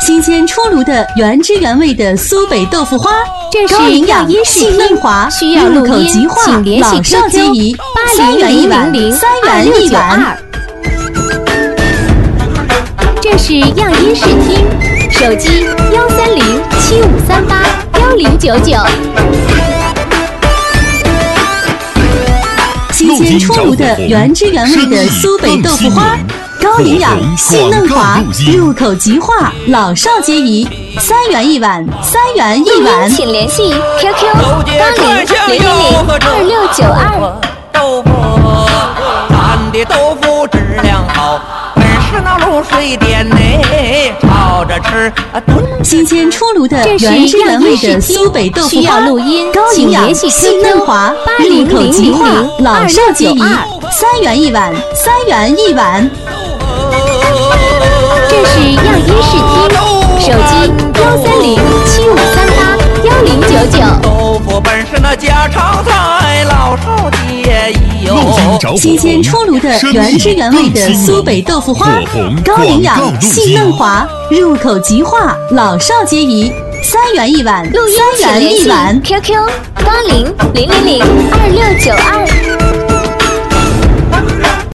新鲜出炉的原汁原味的苏北豆腐花， 这是高营养音细嫩滑， 需要录音， 入口即化， 请联系老少皆宜，3元一碗，3元一碗。 这是样音视听，手机13075381099。 新鲜出炉的原汁原味的苏北豆腐花，高营养细嫩滑，入口即化，老少皆宜，3元一碗，3元一碗。 请联系 QQ8000002692。 豆腐，咱的豆腐质量好，本是那卤水店内炒着吃。 新鲜出炉的原汁原味的苏北豆腐花，高营养细嫩滑，入口即化，老少皆宜，3元一碗，3元一碗。 这是样音视听，手机13075381099。 豆腐本是那家常菜，老少皆宜哟。 新鲜出炉的原汁原味的苏北豆腐花，高营养细嫩滑，入口即化，老少皆宜，3元一碗，3元一碗。 QQ8000002692。